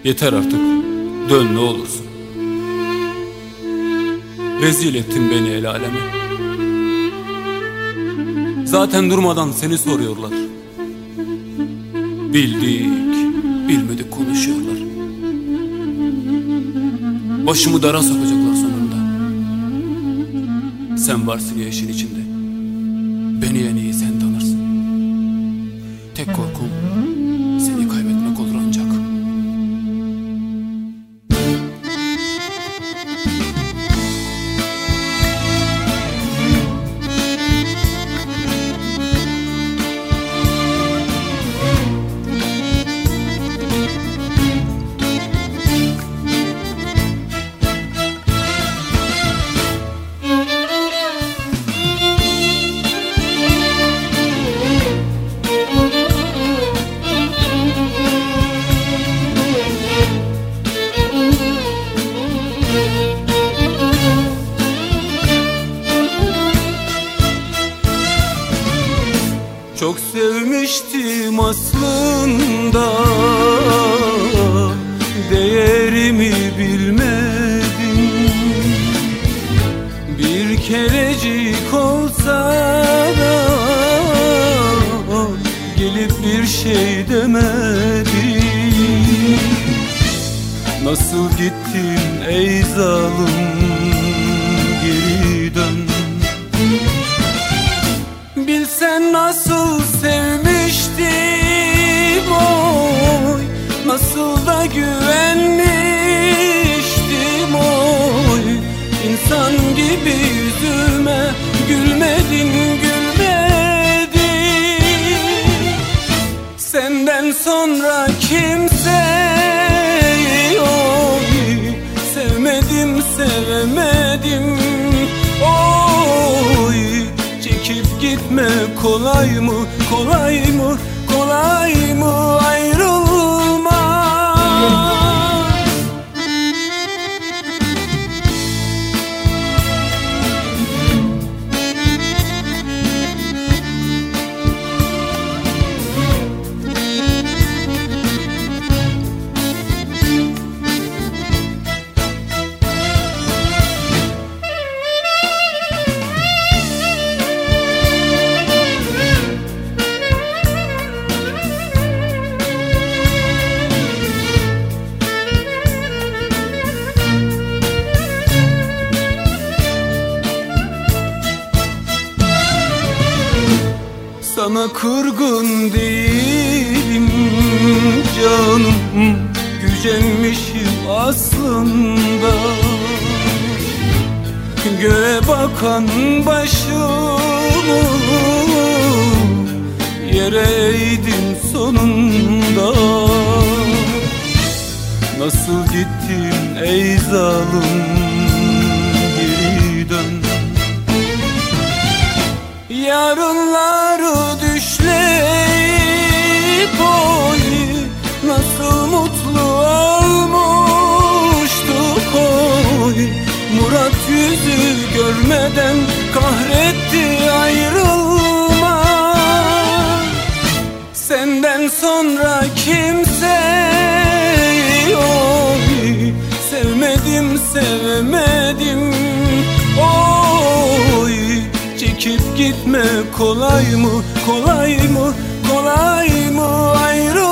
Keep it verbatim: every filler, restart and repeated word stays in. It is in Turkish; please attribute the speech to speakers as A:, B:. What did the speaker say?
A: Yeter artık, dön ne olursun. Rezil ettin beni el aleme. Zaten durmadan seni soruyorlar. Bildik, bilmedik konuşuyorlar. Başımı dara sokacaklar sonunda. Sen varsın ya işin içinde. Beni en iyi sen tanırsın. Tek korkum seni kaybetmek olur ancak.
B: Çok sevmiştim aslında, değerimi bilmedim. Bir kerecik olsa da gelip bir şey demedin. Nasıl gittin ey zalim, geri dön. Bilsen nasıl sevmiştim oy, nasıl da güvenmiştim oy. İnsan gibi yüzüme gülmedin, gülmedin. Senden sonra kimseyi oy sevmedim, sevemedim oy. Çekip gitme kolay mı, kolay mı, kolay mı ayrılma? Sana kırgın değilim canım, gücenmişim aslında. Göğe bakan başımı yere eğdim sonunda. Nasıl gittin ey zalim, geri dön. Yarınları düşleyip oy, nasıl mutlu olmuştuk oy. Murat yüzü görmeden kahretti ayrılma. Senden sonra kimseyi oy sevmedim, sevemedim oy. Çekip gitme kolay mı, kolay mı, kolay mı ayrı